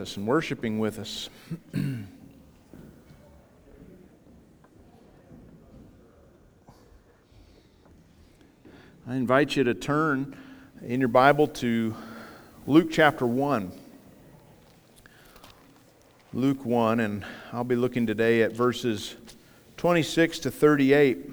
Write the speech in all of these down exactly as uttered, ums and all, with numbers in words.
us and worshiping with us. I invite you to turn in your Bible to Luke chapter one. Luke one, and I'll be looking today at verses twenty-six to thirty-eight.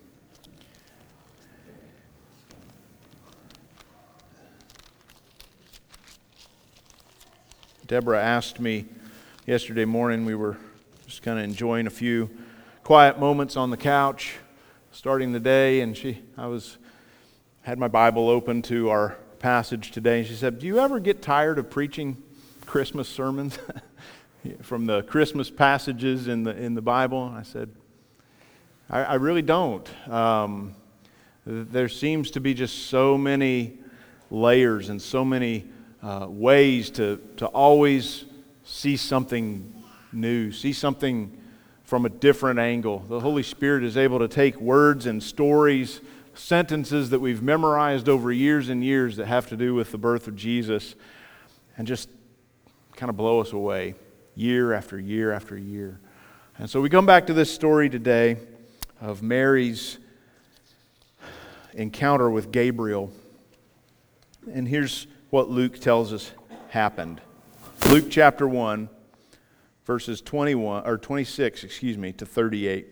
Deborah asked me yesterday morning, we were just kind of enjoying a few quiet moments on the couch, starting the day, and she, I was, had my Bible open to our passage today, and she said, "Do you ever get tired of preaching Christmas sermons from the Christmas passages in the in the Bible?" I said, I, I really don't. Um, there seems to be just so many layers and so many Uh, ways to, to always see something new, see something from a different angle. The Holy Spirit is able to take words and stories, sentences that we've memorized over years and years that have to do with the birth of Jesus, and just kind of blow us away year after year after year. And so we come back to this story today of Mary's encounter with Gabriel. And here's what Luke tells us happened. Luke chapter one, verses twenty-one or twenty-six, excuse me, to thirty-eight.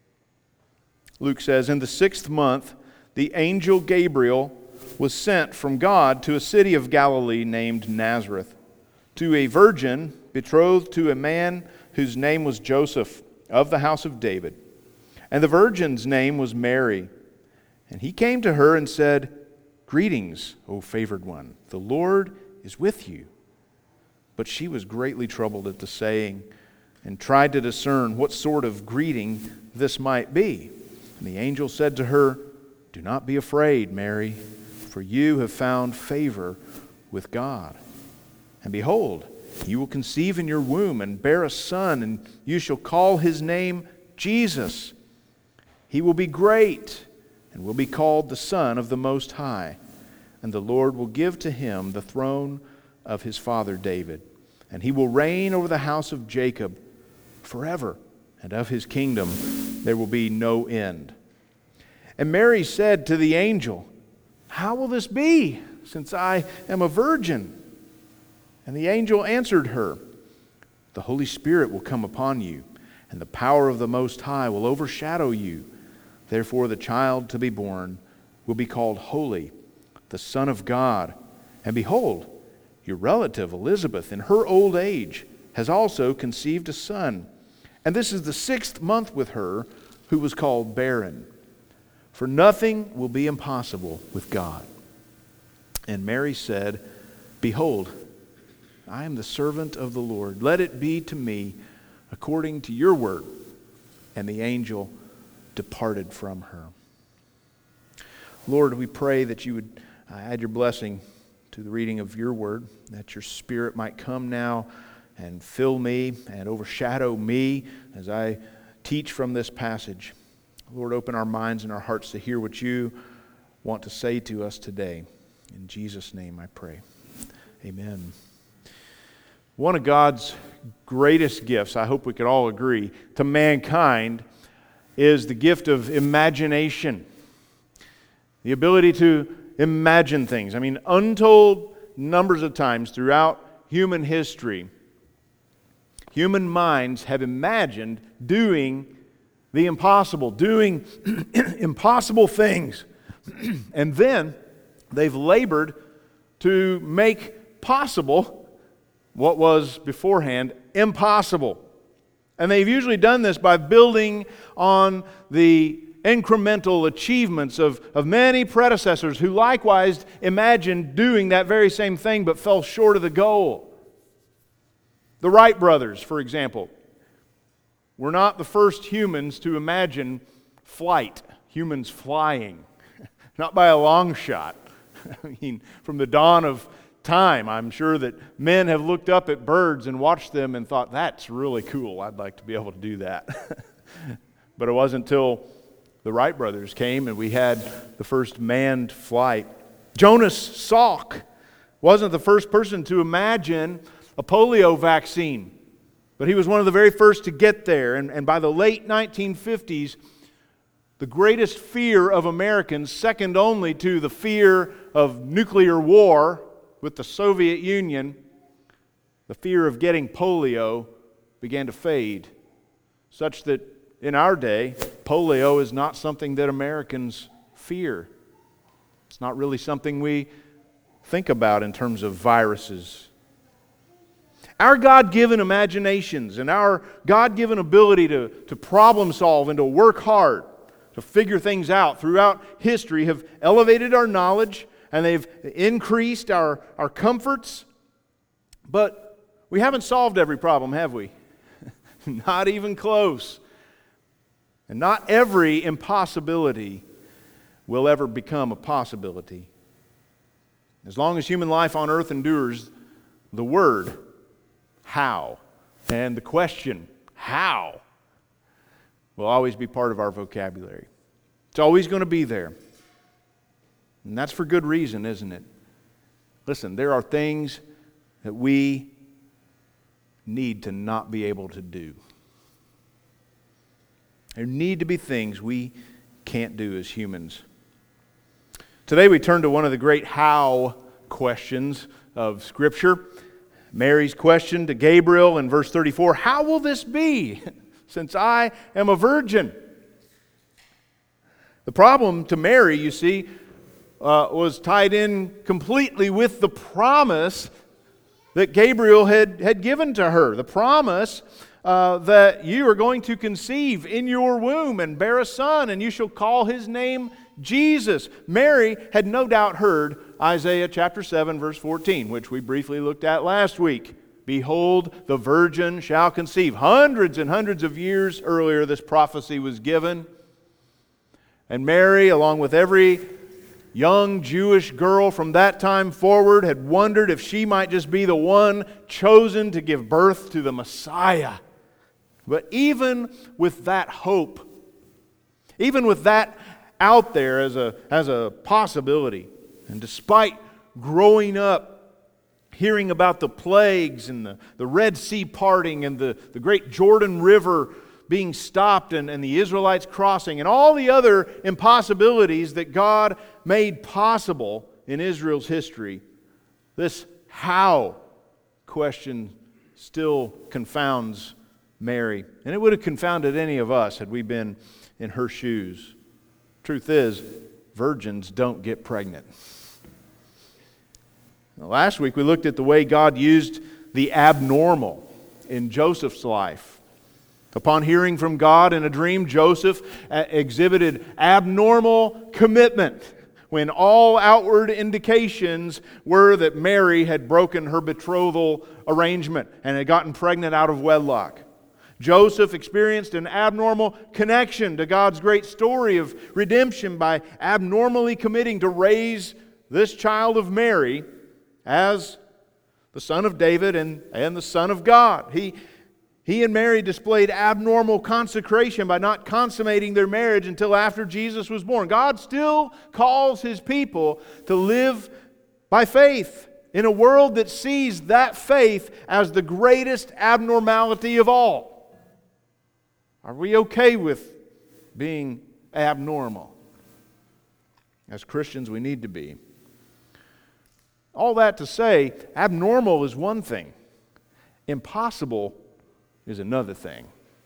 Luke says, "In the sixth month, the angel Gabriel was sent from God to a city of Galilee named Nazareth, to a virgin betrothed to a man whose name was Joseph, of the house of David. And the virgin's name was Mary. And he came to her and said, 'Greetings, O favored one, the Lord is with you.' But she was greatly troubled at the saying, and tried to discern what sort of greeting this might be. And the angel said to her, 'Do not be afraid, Mary, for you have found favor with God. And behold, you will conceive in your womb and bear a son, and you shall call his name Jesus. He will be great, and will be called the Son of the Most High. And the Lord will give to him the throne of his father David. And he will reign over the house of Jacob forever, and of his kingdom there will be no end.' And Mary said to the angel, 'How will this be, since I am a virgin?' And the angel answered her, 'The Holy Spirit will come upon you, and the power of the Most High will overshadow you. Therefore the child to be born will be called Holy, the Son of God. And behold, your relative Elizabeth, in her old age, has also conceived a son. And this is the sixth month with her, who was called barren. For nothing will be impossible with God.' And Mary said, 'Behold, I am the servant of the Lord. Let it be to me according to your word.' And the angel departed from her." Lord, we pray that you would uh, add your blessing to the reading of your word, that your Spirit might come now and fill me and overshadow me as I teach from this passage. Lord, open our minds and our hearts to hear what you want to say to us today. In Jesus' name I pray. Amen. One of God's greatest gifts, I hope we could all agree, to mankind is the gift of imagination. The ability to imagine things. I mean, untold numbers of times throughout human history, human minds have imagined doing the impossible, doing impossible things. And then they've labored to make possible what was beforehand impossible. And they've usually done this by building on the incremental achievements of, of many predecessors who likewise imagined doing that very same thing but fell short of the goal. The Wright brothers, for example, were not the first humans to imagine flight, humans flying, not by a long shot. I mean, from the dawn of time, I'm sure that men have looked up at birds and watched them and thought, that's really cool, I'd like to be able to do that. But it wasn't until the Wright brothers came and we had the first manned flight. Jonas Salk wasn't the first person to imagine a polio vaccine. But he was one of the very first to get there. And, and by the late nineteen fifties, the greatest fear of Americans, second only to the fear of nuclear war with the Soviet Union, the fear of getting polio began to fade, such that in our day, polio is not something that Americans fear. It's not really something we think about in terms of viruses. Our God-given imaginations and our God-given ability to, to problem solve and to work hard, to figure things out throughout history have elevated our knowledge and they've increased our, our comforts. But we haven't solved every problem, have we? Not even close. And not every impossibility will ever become a possibility. As long as human life on earth endures, the word, how, and the question, how, will always be part of our vocabulary. It's always going to be there. And that's for good reason, isn't it? Listen, there are things that we need to not be able to do. There need to be things we can't do as humans. Today we turn to one of the great how questions of Scripture. Mary's question to Gabriel in verse thirty-four, how will this be, since I am a virgin? The problem to Mary, you see, uh, was tied in completely with the promise that Gabriel had, had given to her. The promise uh, that you are going to conceive in your womb and bear a son, and you shall call his name Jesus. Mary had no doubt heard Isaiah chapter seven, verse fourteen, which we briefly looked at last week. Behold, the virgin shall conceive. Hundreds and hundreds of years earlier, this prophecy was given. And Mary, along with every young Jewish girl from that time forward, had wondered if she might just be the one chosen to give birth to the Messiah. But even with that hope, even with that out there as a, as a possibility, and despite growing up hearing about the plagues and the, the Red Sea parting and the, the great Jordan River being stopped and, and the Israelites crossing and all the other impossibilities that God made possible in Israel's history, this how question still confounds Mary. And it would have confounded any of us had we been in her shoes. Truth is, virgins don't get pregnant. Now, last week we looked at the way God used the abnormal in Joseph's life. Upon hearing from God in a dream, Joseph exhibited abnormal commitment when all outward indications were that Mary had broken her betrothal arrangement and had gotten pregnant out of wedlock. Joseph experienced an abnormal connection to God's great story of redemption by abnormally committing to raise this child of Mary as the son of David and, and the son of God. He, he and Mary displayed abnormal consecration by not consummating their marriage until after Jesus was born. God still calls His people to live by faith in a world that sees that faith as the greatest abnormality of all. Are we okay with being abnormal? As Christians, we need to be. All that to say, abnormal is one thing. Impossible is another thing.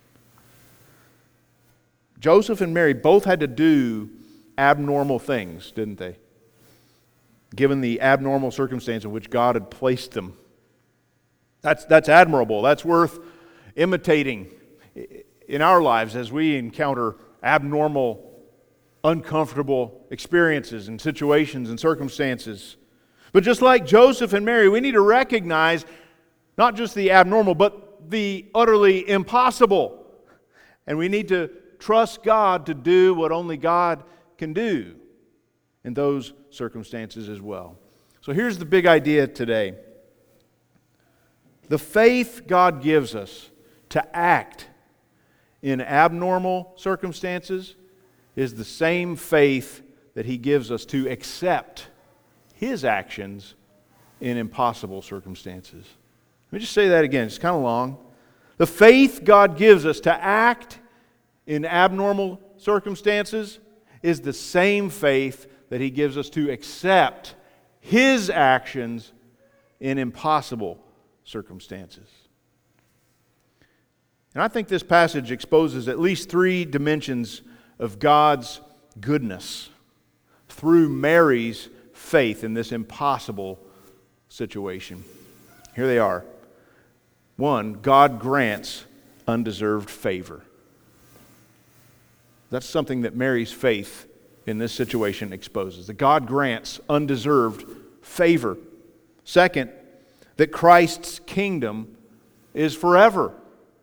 Joseph and Mary both had to do abnormal things, didn't they? Given the abnormal circumstance in which God had placed them. That's, that's admirable. That's worth imitating in our lives as we encounter abnormal, uncomfortable experiences and situations and circumstances. But just like Joseph and Mary, we need to recognize not just the abnormal, but the utterly impossible. And we need to trust God to do what only God can do in those circumstances as well. So here's the big idea today. The faith God gives us to act in abnormal circumstances is the same faith that He gives us to accept His actions in impossible circumstances. Let me just say that again. It's kind of long. The faith God gives us to act in abnormal circumstances is the same faith that He gives us to accept His actions in impossible circumstances. And I think this passage exposes at least three dimensions of God's goodness through Mary's faith in this impossible situation. Here they are. One, God grants undeserved favor. That's something that Mary's faith in this situation exposes. That God grants undeserved favor. Second, that Christ's kingdom is forever.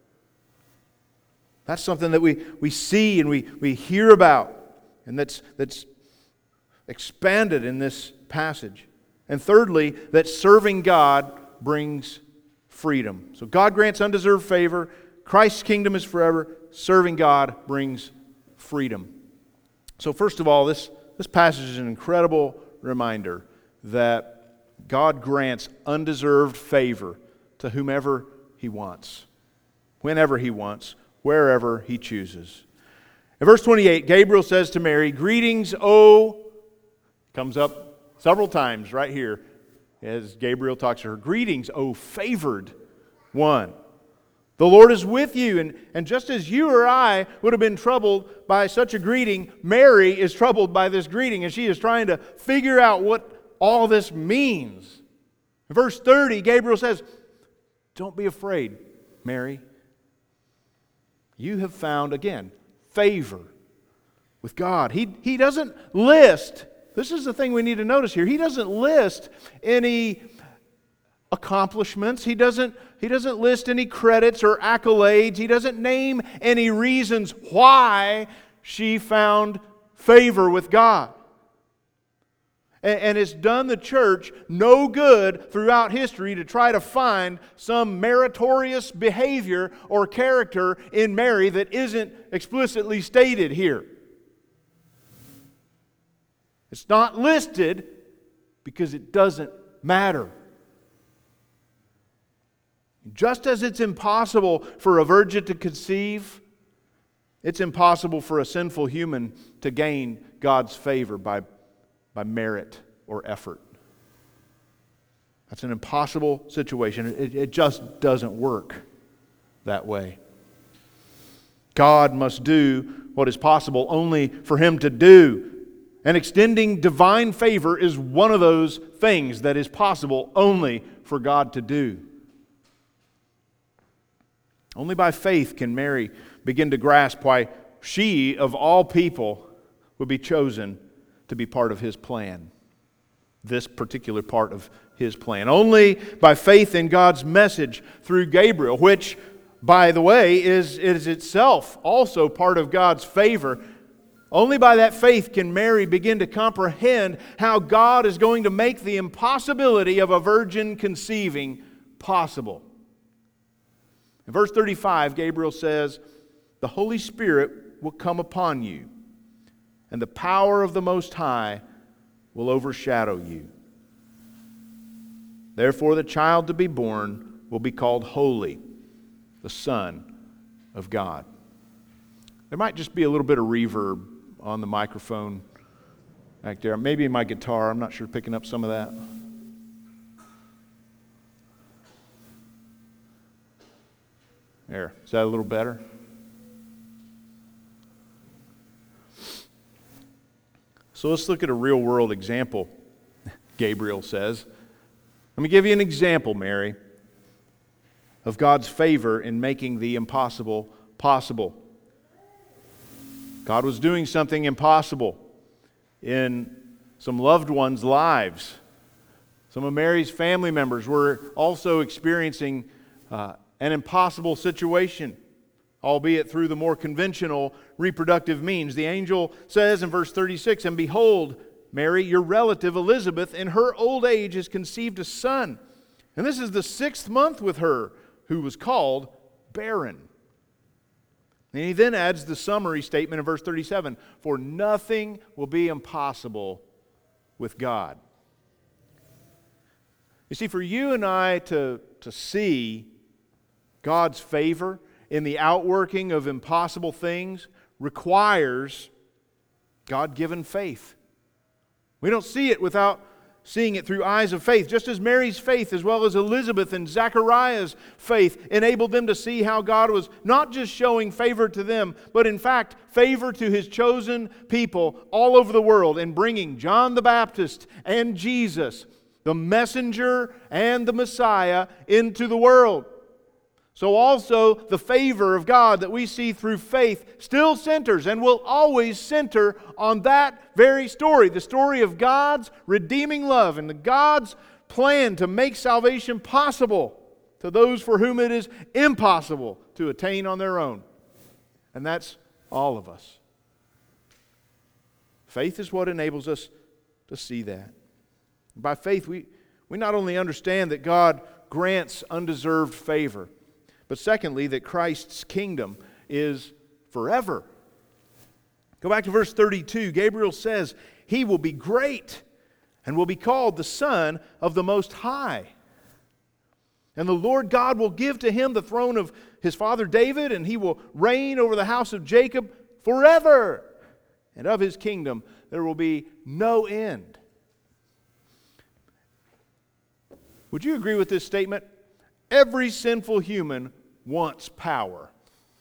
That's something that we, we see and we, we hear about, and that's, that's expanded in this passage. And thirdly, that serving God brings freedom. So God grants undeserved favor, Christ's kingdom is forever, serving God brings freedom. So first of all, this, this passage is an incredible reminder that God grants undeserved favor to whomever He wants, whenever He wants, wherever He chooses. In verse twenty-eight, Gabriel says to Mary, "Greetings, O," comes up several times right here as Gabriel talks to her. "Greetings, O favored one. The Lord is with you." And, and just as you or I would have been troubled by such a greeting, Mary is troubled by this greeting, and she is trying to figure out what all this means. In verse thirty, Gabriel says, "Don't be afraid, Mary. You have found," again, favor with God. He, he doesn't list, this is the thing we need to notice here, He doesn't list any accomplishments. He doesn't, he doesn't list any credits or accolades. He doesn't name any reasons why she found favor with God. And it's done the church no good throughout history to try to find some meritorious behavior or character in Mary that isn't explicitly stated here. It's not listed because it doesn't matter. Just as it's impossible for a virgin to conceive, it's impossible for a sinful human to gain God's favor by by merit or effort. That's an impossible situation. It, it just doesn't work that way. God must do what is possible only for Him to do. And extending divine favor is one of those things that is possible only for God to do. Only by faith can Mary begin to grasp why she, of all people, would be chosen to be part of His plan. This particular part of His plan. Only by faith in God's message through Gabriel, which, by the way, is, is itself also part of God's favor. Only by that faith can Mary begin to comprehend how God is going to make the impossibility of a virgin conceiving possible. In verse thirty-five, Gabriel says, "The Holy Spirit will come upon you, and the power of the Most High will overshadow you. Therefore the child to be born will be called Holy, the Son of God." There might just be a little bit of reverb on the microphone back there. Maybe my guitar, I'm not sure, picking up some of that. There, is that a little better? So let's look at a real-world example, Gabriel says. Let me give you an example, Mary, of God's favor in making the impossible possible. God was doing something impossible in some loved ones' lives. Some of Mary's family members were also experiencing uh, an impossible situation, albeit through the more conventional reproductive means. The angel says in verse thirty-six, "And behold, Mary, your relative Elizabeth, in her old age has conceived a son. And this is the sixth month with her, who was called barren." And he then adds the summary statement in verse thirty-seven, "For nothing will be impossible with God." You see, for you and I to, to see God's favor in the outworking of impossible things requires God-given faith. We don't see it without seeing it through eyes of faith. Just as Mary's faith, as well as Elizabeth and Zechariah's faith, enabled them to see how God was not just showing favor to them, but in fact favor to His chosen people all over the world, and bringing John the Baptist and Jesus, the messenger and the Messiah, into the world. So also the favor of God that we see through faith still centers and will always center on that very story, the story of God's redeeming love and the God's plan to make salvation possible to those for whom it is impossible to attain on their own. And that's all of us. Faith is what enables us to see that. By faith, we, we not only understand that God grants undeserved favor, but secondly, that Christ's kingdom is forever. Go back to verse thirty-two. Gabriel says, He will be great and will be called the Son of the Most High. And the Lord God will give to Him the throne of His father David, and He will reign over the house of Jacob forever. And of His kingdom there will be no end. Would you agree with this statement? Every sinful human wants power.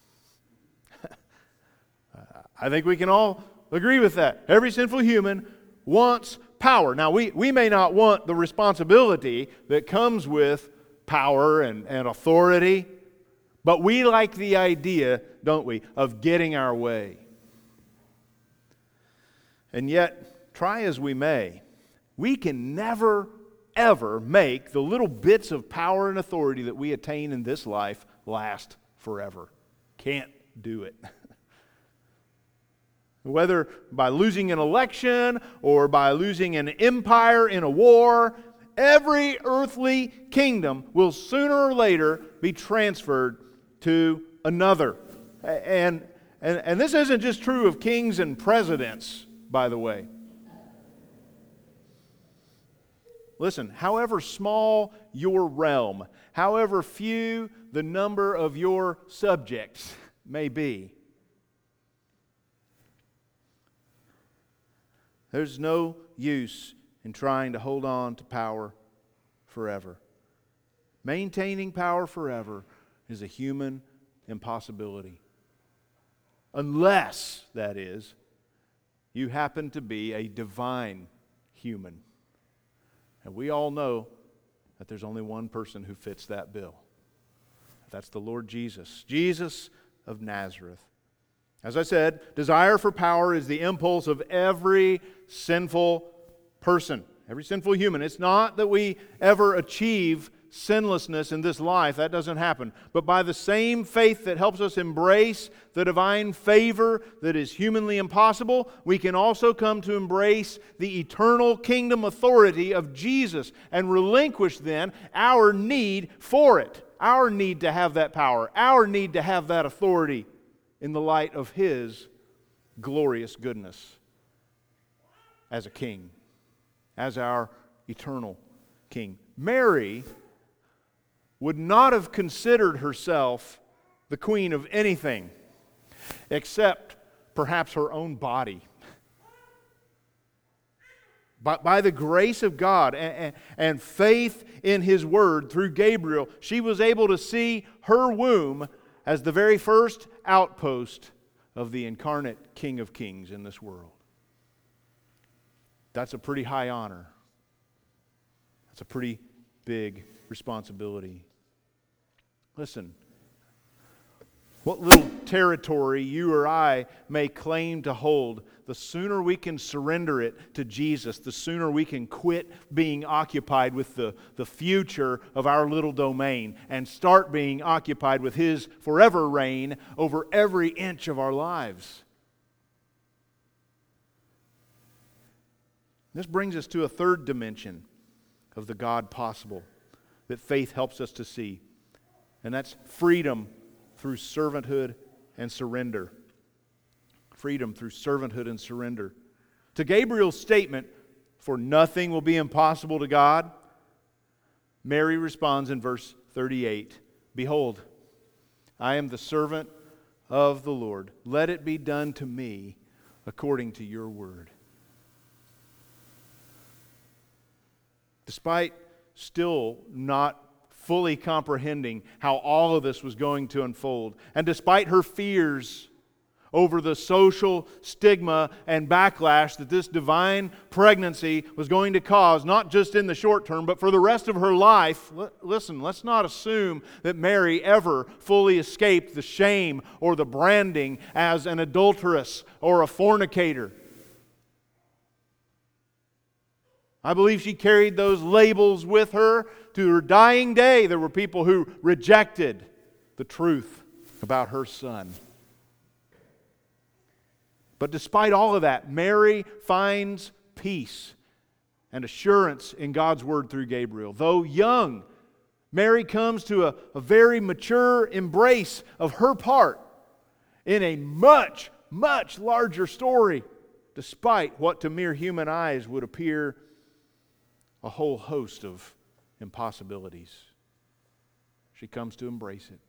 I think we can all agree with that. Every sinful human wants power. Now, we, we may not want the responsibility that comes with power and, and authority, but we like the idea, don't we, of getting our way. And yet, try as we may, we can never, ever make the little bits of power and authority that we attain in this life last forever. Can't do it. Whether by losing an election or by losing an empire in a war, every earthly kingdom will sooner or later be transferred to another. And, and, and this isn't just true of kings and presidents, by the way. Listen, however small your realm, however few the number of your subjects may be, there's no use in trying to hold on to power forever. Maintaining power forever is a human impossibility. Unless, that is, you happen to be a divine human. And we all know that there's only one person who fits that bill. That's the Lord Jesus. Jesus of Nazareth. As I said, desire for power is the impulse of every sinful person, every sinful human. It's not that we ever achieve sinlessness in this life. That doesn't happen. But by the same faith that helps us embrace the divine favor that is humanly impossible, we can also come to embrace the eternal kingdom authority of Jesus and relinquish then our need for it, our need to have that power, our need to have that authority in the light of His glorious goodness as a king, as our eternal king. Mary would not have considered herself the queen of anything except perhaps her own body. But by the grace of God and, and faith in His Word through Gabriel, she was able to see her womb as the very first outpost of the incarnate King of Kings in this world. That's a pretty high honor. That's a pretty big responsibility. Listen, what little territory you or I may claim to hold, the sooner we can surrender it to Jesus, the sooner we can quit being occupied with the, the future of our little domain and start being occupied with His forever reign over every inch of our lives. This brings us to a third dimension of the God possible that faith helps us to see, and that's freedom through servanthood and surrender. Freedom through servanthood and surrender. To Gabriel's statement, "For nothing will be impossible to God," Mary responds in verse thirty-eight, "Behold, I am the servant of the Lord. Let it be done to me according to your word." Despite still not fully comprehending how all of this was going to unfold, and despite her fears over the social stigma and backlash that this divine pregnancy was going to cause, not just in the short term, but for the rest of her life, listen, let's not assume that Mary ever fully escaped the shame or the branding as an adulteress or a fornicator. I believe she carried those labels with her to her dying day. There were people who rejected the truth about her son. But despite all of that, Mary finds peace and assurance in God's Word through Gabriel. Though young, Mary comes to a, a very mature embrace of her part in a much, much larger story, despite what to mere human eyes would appear a whole host of impossibilities. She comes to embrace it.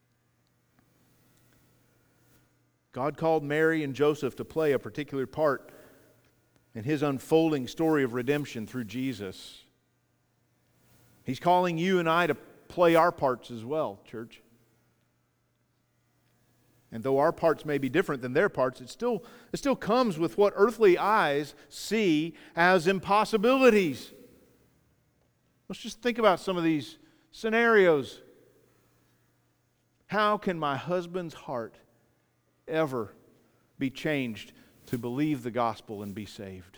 God called Mary and Joseph to play a particular part in His unfolding story of redemption through Jesus. He's calling you and I to play our parts as well, church. And though our parts may be different than their parts, it still, it still comes with what earthly eyes see as impossibilities. Let's just think about some of these scenarios. How can my husband's heart ever be changed to believe the gospel and be saved?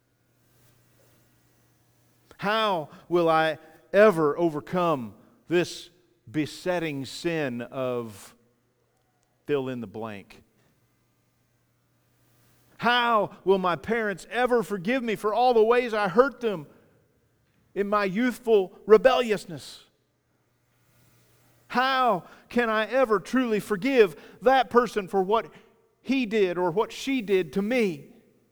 How will I ever overcome this besetting sin of fill in the blank? How will my parents ever forgive me for all the ways I hurt them in my youthful rebelliousness? How can I ever truly forgive that person for what he did or what she did to me?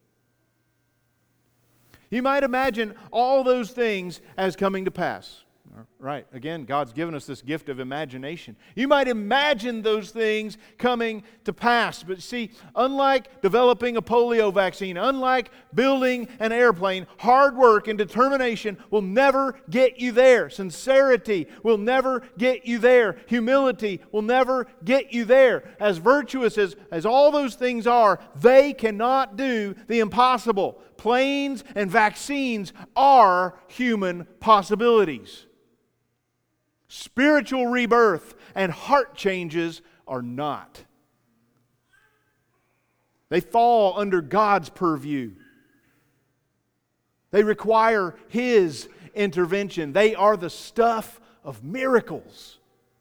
You might imagine all those things as coming to pass. Right. Again, God's given us this gift of imagination. You might imagine those things coming to pass. But see, unlike developing a polio vaccine, unlike building an airplane, hard work and determination will never get you there. Sincerity will never get you there. Humility will never get you there. As virtuous as, as all those things are, they cannot do the impossible. Planes and vaccines are human possibilities. Spiritual rebirth and heart changes are not. They fall under God's purview. They require His intervention. They are the stuff of miracles.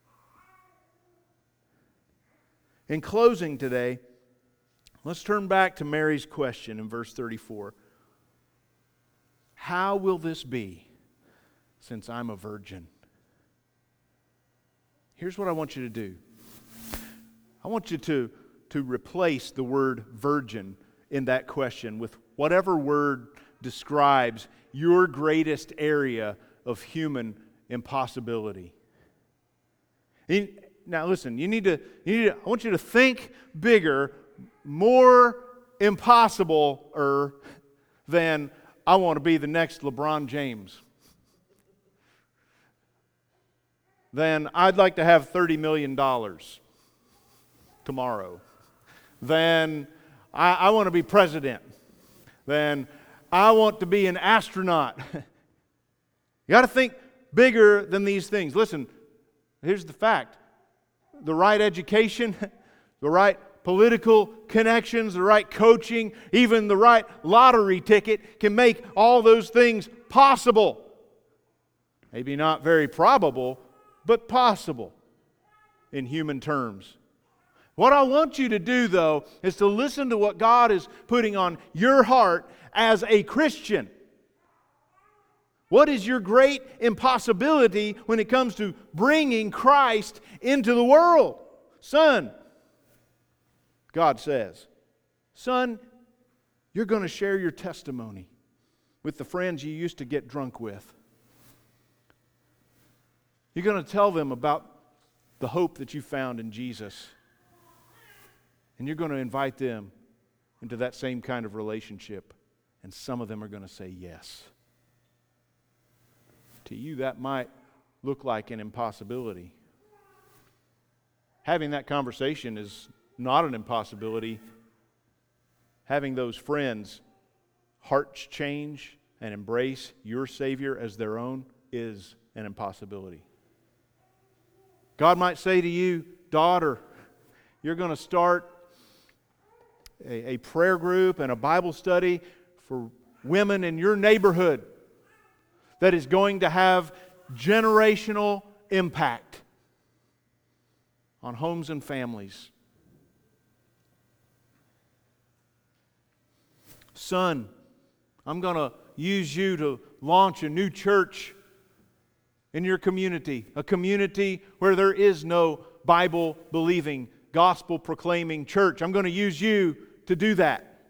In closing today, let's turn back to Mary's question in verse thirty-four. How will this be since I'm a virgin? Here's what I want you to do. I want you to, to replace the word virgin in that question with whatever word describes your greatest area of human impossibility. Now listen, you need to, you need to, I want you to think bigger, more impossible-er than I want to be the next LeBron James. Then I'd like to have thirty million dollars tomorrow. Then I, I want to be president. Then I want to be an astronaut. You got to think bigger than these things. Listen, here's the fact. The right education, the right political connections, the right coaching, even the right lottery ticket can make all those things possible. Maybe not very probable, but possible in human terms. What I want you to do, though, is to listen to what God is putting on your heart as a Christian. What is your great impossibility when it comes to bringing Christ into the world? Son, God says, son, you're going to share your testimony with the friends you used to get drunk with. You're going to tell them about the hope that you found in Jesus. And you're going to invite them into that same kind of relationship. And some of them are going to say yes. To you, that might look like an impossibility. Having that conversation is not an impossibility. Having those friends' hearts change and embrace your Savior as their own is an impossibility. God might say to you, daughter, you're going to start a, a prayer group and a Bible study for women in your neighborhood that is going to have generational impact on homes and families. Son, I'm going to use you to launch a new church in your community, a community where there is no Bible-believing, gospel-proclaiming church. I'm going to use you to do that.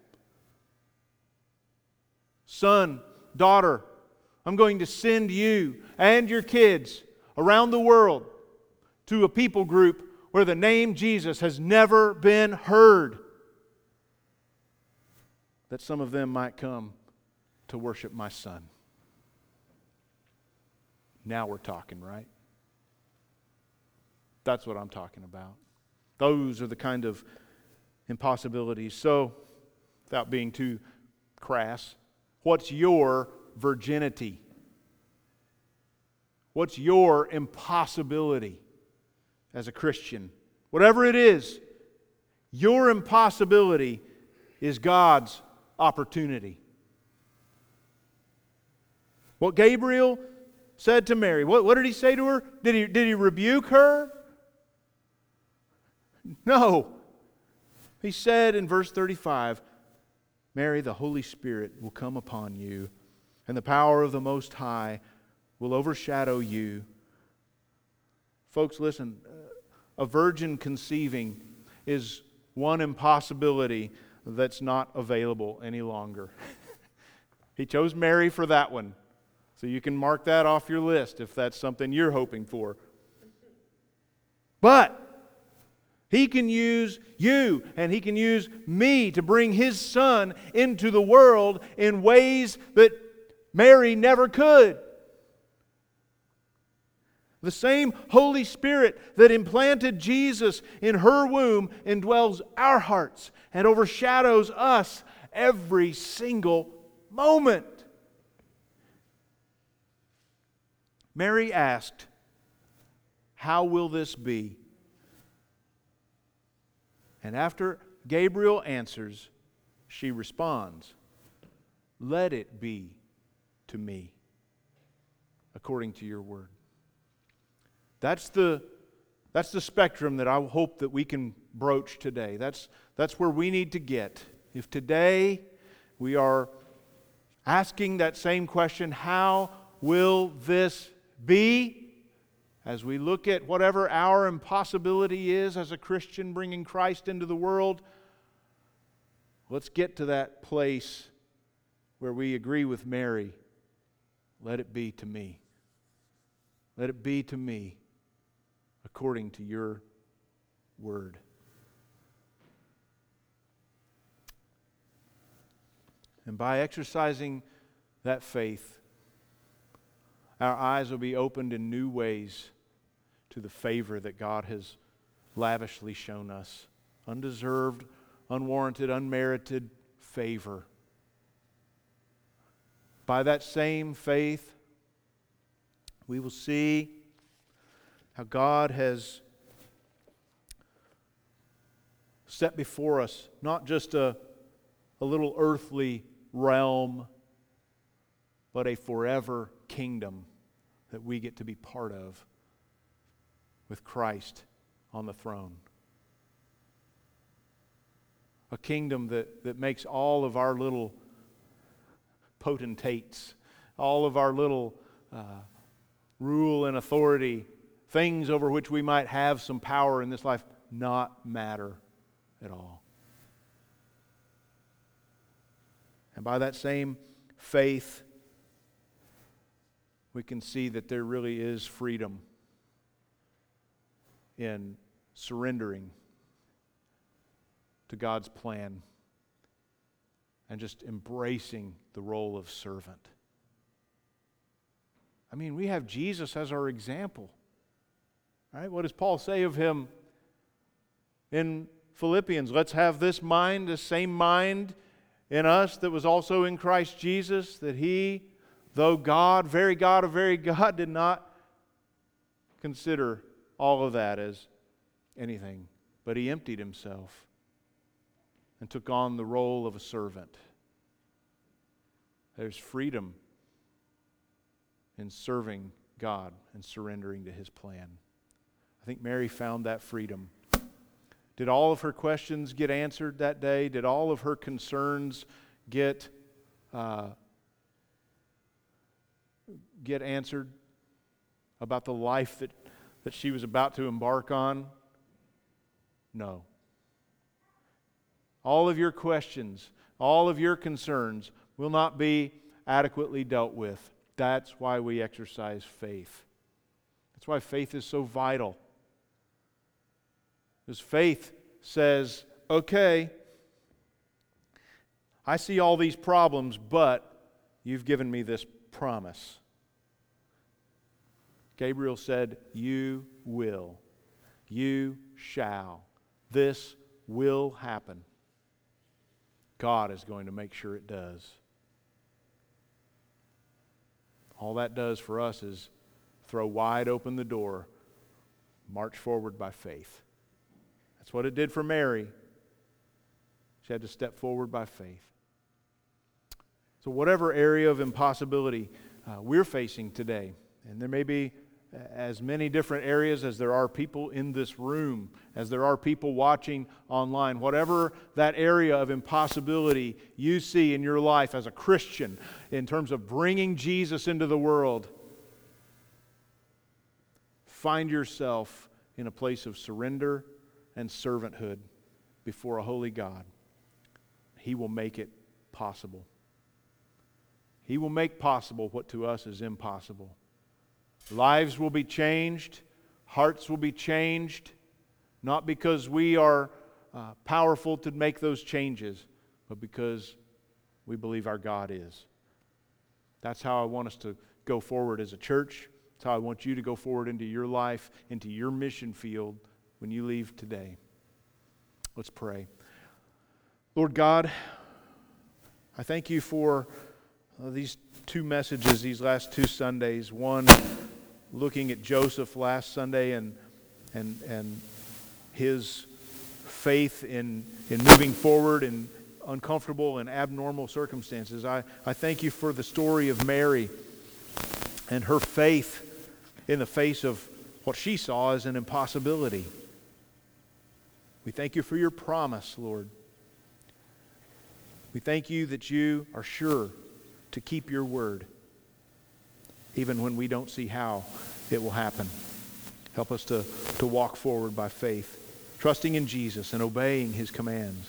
Son, daughter, I'm going to send you and your kids around the world to a people group where the name Jesus has never been heard, that some of them might come to worship my Son. Now we're talking, right? That's what I'm talking about. Those are the kind of impossibilities. So, without being too crass, what's your virginity? What's your impossibility as a Christian? Whatever it is, your impossibility is God's opportunity. What Gabriel said to Mary, what, what did he say to her? Did he, did he rebuke her? No. He said in verse thirty-five, Mary, the Holy Spirit will come upon you, and the power of the Most High will overshadow you. Folks, listen, a virgin conceiving is one impossibility that's not available any longer. He chose Mary for that one. So you can mark that off your list if that's something you're hoping for. But He can use you and He can use me to bring His Son into the world in ways that Mary never could. The same Holy Spirit that implanted Jesus in her womb indwells our hearts and overshadows us every single moment. Mary asked, "How will this be?" And after Gabriel answers, she responds, "Let it be to me, according to your word." That's the, that's the spectrum that I hope that we can broach today. That's, that's where we need to get. If today we are asking that same question, how will this be? As we look at whatever our impossibility is as a Christian bringing Christ into the world, let's get to that place where we agree with Mary. Let it be to me. Let it be to me according to your word. And by exercising that faith, our eyes will be opened in new ways to the favor that God has lavishly shown us. Undeserved, unwarranted, unmerited favor. By that same faith, we will see how God has set before us not just a, a little earthly realm, but a forever kingdom that we get to be part of with Christ on the throne. A kingdom that, that makes all of our little potentates, all of our little uh, rule and authority, things over which we might have some power in this life, not matter at all. And by that same faith, we can see that there really is freedom in surrendering to God's plan and just embracing the role of servant. I mean, we have Jesus as our example. Right? What does Paul say of him in Philippians? Let's have this mind, the same mind in us that was also in Christ Jesus, that He, though God, very God of very God, did not consider all of that as anything, but He emptied Himself and took on the role of a servant. There's freedom in serving God and surrendering to His plan. I think Mary found that freedom. Did all of her questions get answered that day? Did all of her concerns get uh, get answered about the life that, that she was about to embark on? No. All of your questions, all of your concerns will not be adequately dealt with. That's why we exercise faith. That's why faith is so vital. Because faith says, okay, I see all these problems, but you've given me this promise. Gabriel said, you will. You shall. This will happen. God is going to make sure it does. All that does for us is throw wide open the door, march forward by faith. That's what it did for Mary. She had to step forward by faith. So whatever area of impossibility uh, we're facing today, and there may be as many different areas as there are people in this room, as there are people watching online, whatever that area of impossibility you see in your life as a Christian in terms of bringing Jesus into the world, find yourself in a place of surrender and servanthood before a holy God. He will make it possible. He will make possible what to us is impossible. Lives will be changed. Hearts will be changed. Not because we are uh, powerful to make those changes, but because we believe our God is. That's how I want us to go forward as a church. That's how I want you to go forward into your life, into your mission field when you leave today. Let's pray. Lord God, I thank you for uh, these two messages, these last two Sundays. One, looking at Joseph last Sunday and and and his faith in in moving forward in uncomfortable and abnormal circumstances. I, I thank you for the story of Mary and her faith in the face of what she saw as an impossibility. We thank you for your promise, Lord. We thank you that you are sure to keep your word, even when we don't see how it will happen. Help us to, to walk forward by faith, trusting in Jesus and obeying His commands.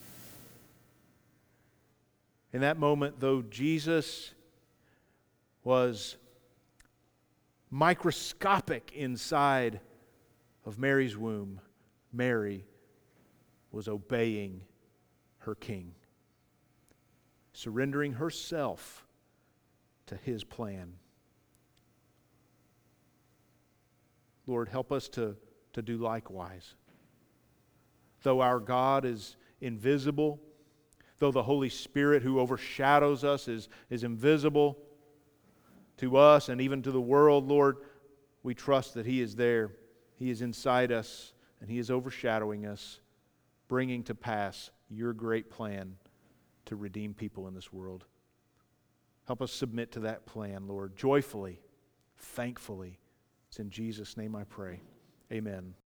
In that moment, though Jesus was microscopic inside of Mary's womb, Mary was obeying her King, surrendering herself to His plan. Lord, help us to, to do likewise. Though our God is invisible, though the Holy Spirit who overshadows us is, is invisible to us and even to the world, Lord, we trust that He is there. He is inside us and He is overshadowing us, bringing to pass your great plan to redeem people in this world. Help us submit to that plan, Lord, joyfully, thankfully. It's in Jesus' name I pray. Amen.